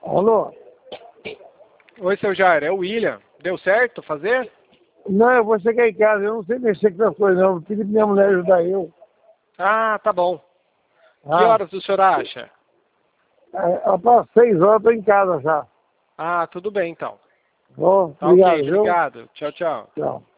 Alô? Oi, seu Jair, é o William. Deu certo fazer? Não, eu vou chegar em casa, eu não sei mexer com essas coisas não. Eu pedi pra minha mulher ajudar eu. Ah, tá bom. Que Ah, horas o senhor acha? após 6 horas eu tô em casa já. Ah, tudo bem então. Bom, Tá ok, obrigado, viu? obrigado. Tchau, tchau. Tchau.